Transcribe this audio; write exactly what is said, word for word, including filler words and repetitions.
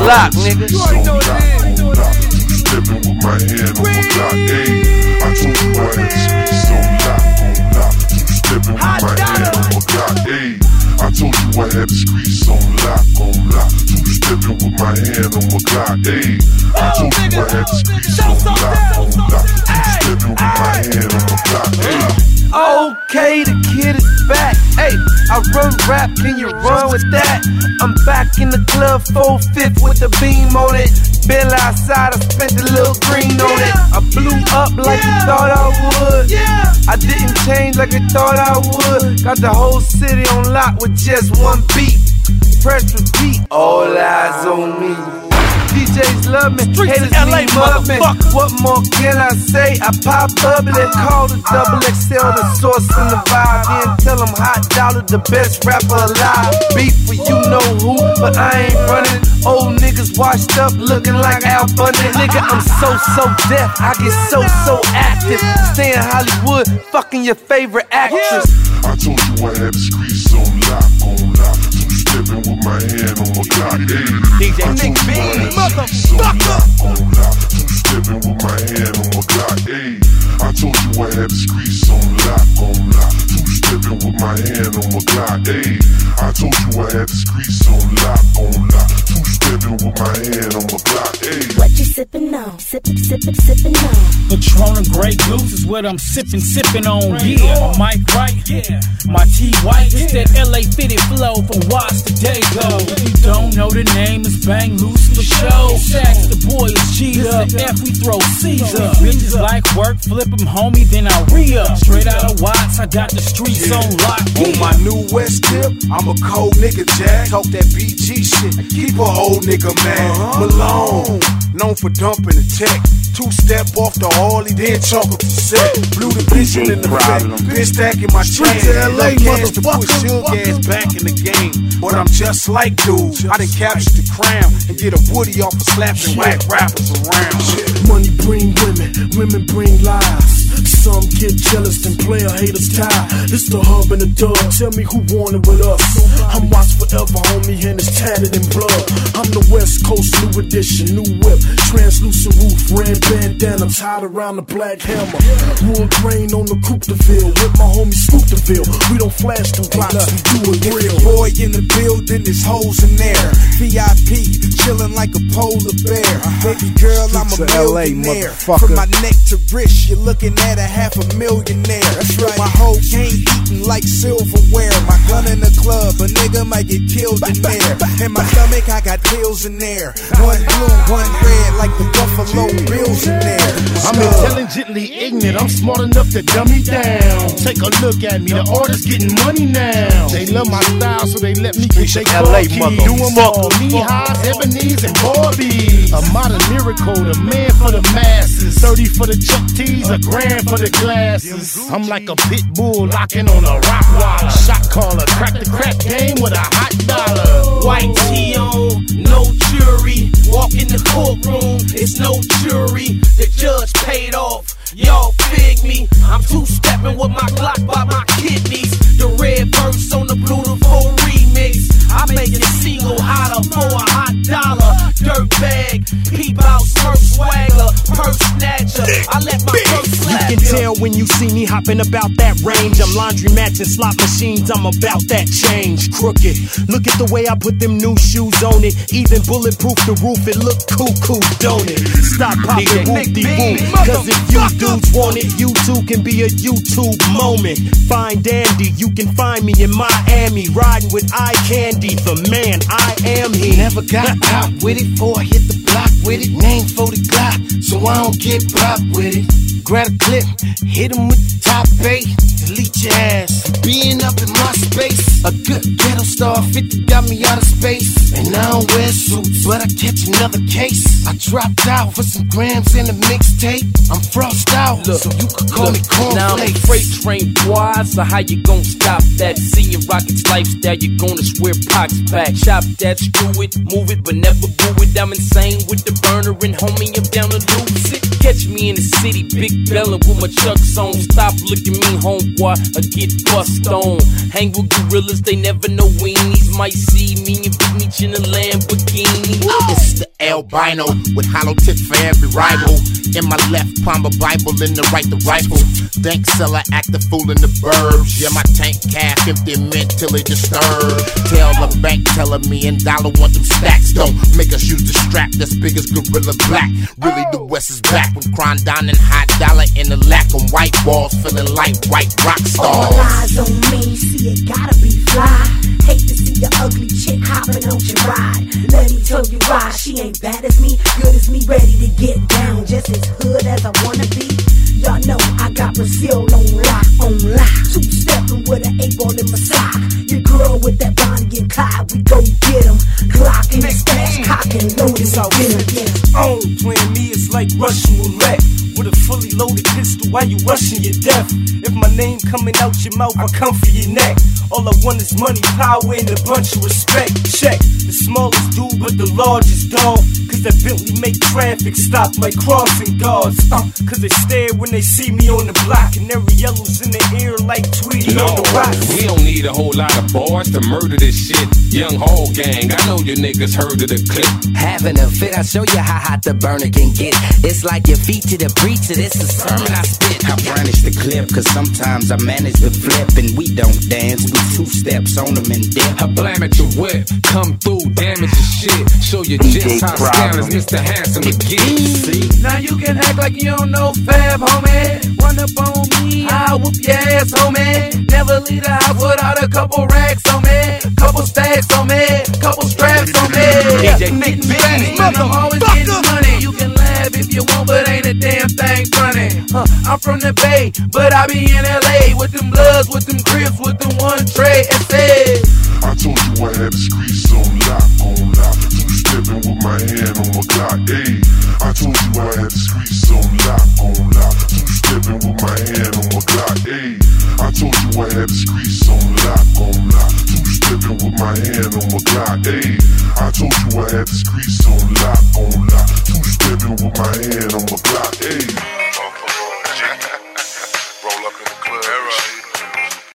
lock, nigga. You already know what it is. Stepping with my hand on my Glock. Ayy, I told you I had the streets on lock, on lock. Two stepping with my hand on my Glock. Ayy, I told you I had the streets on lock, on lock. Two stepping with my hand on my Glock. Ayy, I told you I had the streets on lock, on lock. Two stepping with my hand on my Glock. Ayy. Okay, the kid is back. Hey, I run rap, can you run with that? I'm back in the club, four-fifth with the beam on it. Been outside, I spent a little green on it. I blew up like you thought I would. I didn't change like I thought I would. Got the whole city on lock with just one beat. Press repeat, all eyes on me. D Js love me, haters me, love me. What more can I say? I pop bubbly, call the double X L the source and the vibe. Then tell them Hot Dollar the best rapper alive. Beef for you know who, but I ain't running. Old niggas washed up, looking like Al Bundy. Nigga, I'm so, so deaf, I get so, so active. Stay in Hollywood, fucking your favorite actress. I told you I had the streets on lock, on lock. Stepping with my hand on my Glock. D J Nick B, motherfucker. On lock, two stepping with my hand on my Glock. Ayy, I told you I had the streets on lock, on lock. Two stepping with my hand on my Glock. Ayy, I told you I had the streets on lock, on lock. Two stepping with my hand on my Glock. Ayy, what you sippin' on? Sippin', sippin', sippin' on. Patron and Grey Goose is what I'm sippin', sippin' on. Yeah, my mic right, yeah. My T white, it's that L A fitted flow from Watts to Dago. If you don't know the name, it's Bang Loose for show. Shaq's the boy is Cheetah. F we throw Caesar. Bitches like work, flip them homie, then I re-up. Straight out of Watts, I got the streets on lock. On my new West tip, I'm a cold nigga Jack. Talk that B G shit, keep a old nigga mad. Malone, known for dumping the tech. Two step off the Harley, then chocolate to set. Blew the bitch in the back, been stacking my chain. L A motherfucker. Put sugar ass back in the game, but I'm just like dude. I done captured the crown and get a woody off of slapping whack rappers around. Money bring women, women bring lies. Some get jealous and player haters tie. This the hub and the dub. Tell me who won it with us. I'm Watts forever, homie, and it's tatted in blood. I'm the West Coast new edition, new whip, translucent roof, red bandana tied around the black hammer. Wood grain on the coupe de ville with my homie Scoop the Ville. We don't flash them blocks, we do it real. Boy in the building, there's hoes in there. V I P, chillin' like a polar bear. Baby girl, I'm a millionaire. From my neck to wrist, you're looking at a half a millionaire. That's right. My whole game eating like silverware. My gun in the club, a nigga might get killed in there. In my stomach, I got pills in there. One blue, one red, like the Buffalo Bills in there. I'm intelligently ignorant, I'm smart enough to dumb me down. Take a look at me, the artists getting money now. They love my style, so they let me get their car keys. Do them all, knee-highs, ebonies, and Barbies. A modern miracle, the man for the masses. Thirty for the Chuck T's, a grand for the glasses. I'm like a pit bull locking on a rock waller. Shot caller, crack the crack game with a hot dollar. White tee on, no jury. Walk in the courtroom, it's no jury. The judge paid off, y'all fig me. I'm two-stepping with my Glock by my kidneys. The red verse on the beautiful remix. I make it single hotter for a hot dollar. Dirt bag, peep out, smurf swagger, purse snatcher. I let my purse slap you. You can tell when you see me hopping about that range. I'm laundry matching slot machines, I'm about that change. Crooked, look at the way I put them new shoes on it. Even bulletproof the roof, it look cuckoo, don't it? Stop popping whoop-de-whoop, cause if you dudes want it, you too can be a YouTube moment. Fine dandy, you can find me in Miami, riding with eye candy. The man, I am he. Never got out with it, before I hit the block with it. Name for the Glock, so I don't get popped with it. Grab a clip, hit him with the top eight. Delete your ass, being up in my space. A good ghetto star, fifty got me out of space. And I don't wear suits, but I catch another case. I dropped out for some grams in a mixtape. I'm frost out, look, so you could call look, me cornflakes. Now I'm a freight train boy, so how you gon' stop that? See your Rockets lifestyle, you gonna swear pox back. Chop that, screw it, move it, but never boo it. I'm insane with the burner and homie, I'm down to lose it. Catch me in the city, big bellin' with my chucks on. Stop looking me, homeboy, or get bust on. Hang with gorillas, they never know weenies. Might see me and Big Meech in a Lamborghini. Oh. Mister Albino with hollow tips for every rival. In my left palm a Bible, in the right the rifle. Dank seller, act the fool in the burbs. Yeah, my tank cap empty mentally disturbed. Tell the bank telling me and dollar want them stacks. Don't make us use the strap that's big as Gorilla Black. Really the West is back when crime down and hot dollar in the lack on white walls, feeling like white rock stars. All eyes on me, see it gotta be fly. Hate to see your ugly chick hopping on your ride. Let me tell you why, she ain't bad as me, good as me, ready to get down, just as hood as I wanna be. Y'all know I got Brazil on lock, on lock. Two-stepping with an eight ball in my sock. Your girl with that Bonnie and Clyde, we go get 'em. Glock in the stash, cock and load it out again. Oh, playing me is like Russian roulette. With a fully loaded pistol, why you rushing your death? If my name coming out your mouth, I come for your neck. All I want is money, power, and a bunch of respect. Check, the smallest dude, but the largest dog. Cause that Bentley make traffic stop like crossing guards. Uh, Cause they stare when they see me on the block. And every yellow's in the ear like Tweety no, on the rock. We don't need a whole lot of bars to murder this shit. Young Hall gang, I know you niggas heard of the clip. Having a fit, I'll show you how hot the burner can get. It's like your feet to the preacher, this is sermon I spit. I brandish the clip, cause sometimes I manage to flip. And we don't dance, we two steps on them and dip. I blam at your whip, come through, damage your shit. Show you just how scandalous Mister Handsome again. See? Now you can act like you don't know Fab, homie. Run up on me, I'll whoop your ass, homie. Never leave the house without a couple racks on me. Couple stacks on me, couple straps on me. D J Nick Benny, I'm always getting money. You can laugh if you want, but ain't a damn thing funny. Huh, I'm from the Bay, but I be in L A with them bloods, with them crips, with them one tray and said. I told you I had the streets on lock, on lock. Two-stepping with my hand on my Glock, ayy. I told you I had the streets on lock, on lock. Two-stepping with my hand on my Glock, ayy. I told you I had the streets on lock, on lock. Two-stepping with my hand on my Glock, ayy. I told you I had the streets on lock, on lock. Two-stepping with my hand on my Glock, ayy.